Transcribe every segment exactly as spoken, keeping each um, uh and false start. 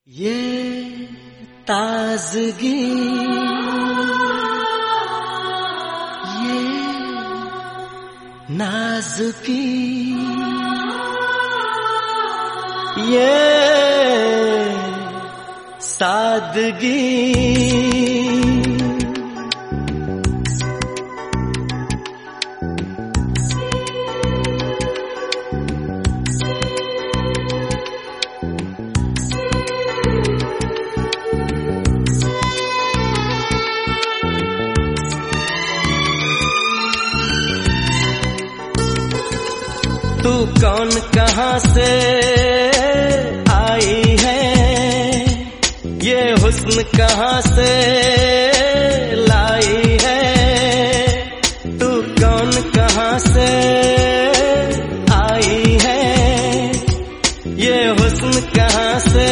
ये ताजगी ये नाजुकी ये सादगी तू कौन कहां से आई है, ये हुस्न कहां से लाई है। तू कौन कहां से आई है, ये हुस्न कहां से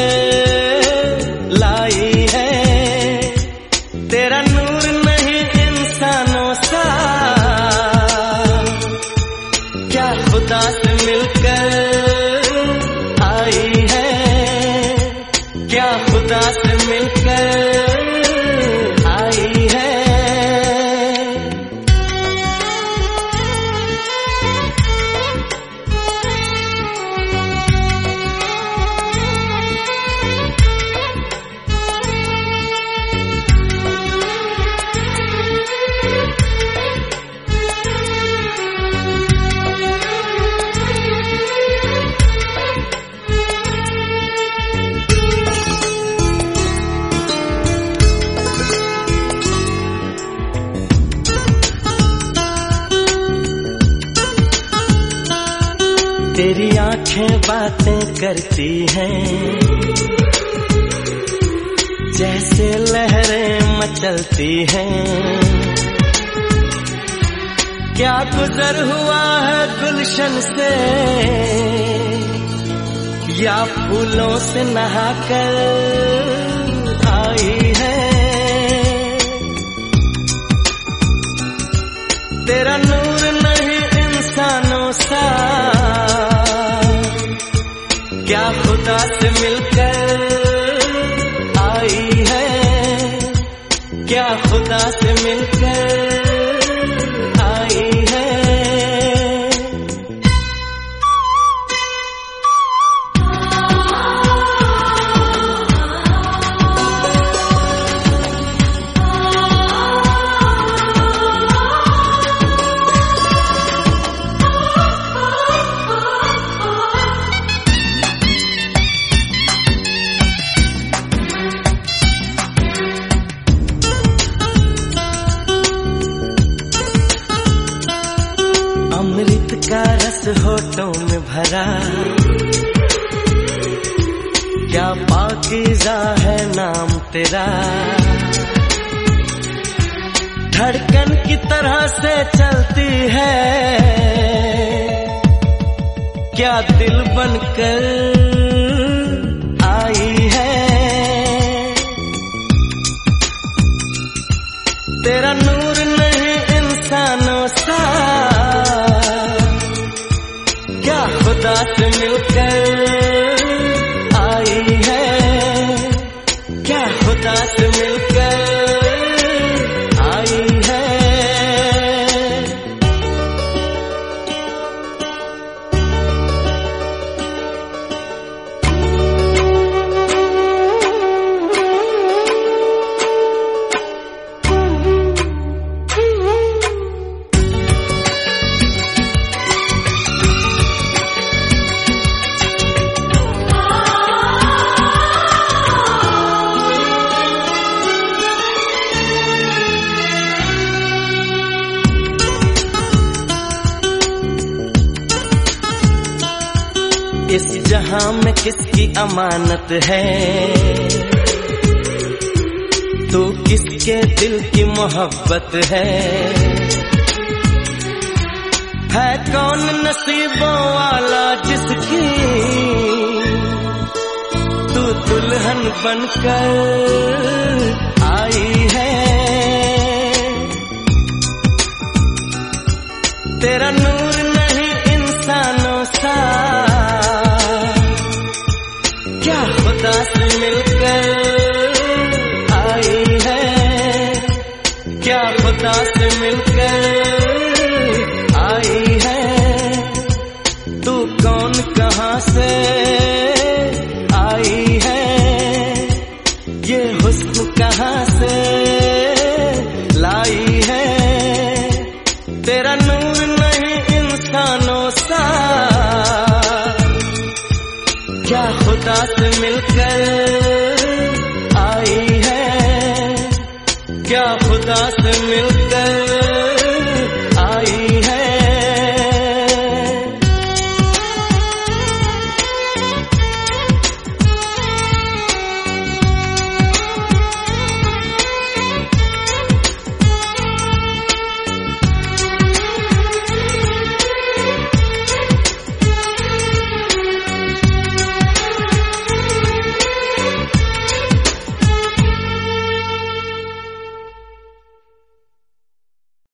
लाई है। तेरा नूर नहीं इंसानों सा, क्या खुदा से मिलकर आई है, क्या खुदा से मिलकर आई है। तेरी आंखें बातें करती हैं, जैसे लहरें मचलती हैं। क्या गुजर हुआ है गुलशन से, या फूलों से नहाकर आई है। तेरा नूर नहीं इंसानों सा, क्या खुदा से मिलकर आई है, क्या खुदा से मिलकर आई है। अमृत का रस होठों में भरा, क्या पाकीज़ा है नाम तेरा। धड़कन की तरह से चलती है, क्या दिल बनकर आई है। तेरा नूर नहीं इंसानों सा, क्या खुदा से मिलकर आई है, क्या खुदा से मिलकर आई है। इस जहां में किसकी अमानत है, तू किसके दिल की मोहब्बत है। है कौन नसीबों वाला जिसकी तू दुल्हन बनकर आई है। तेरा नूर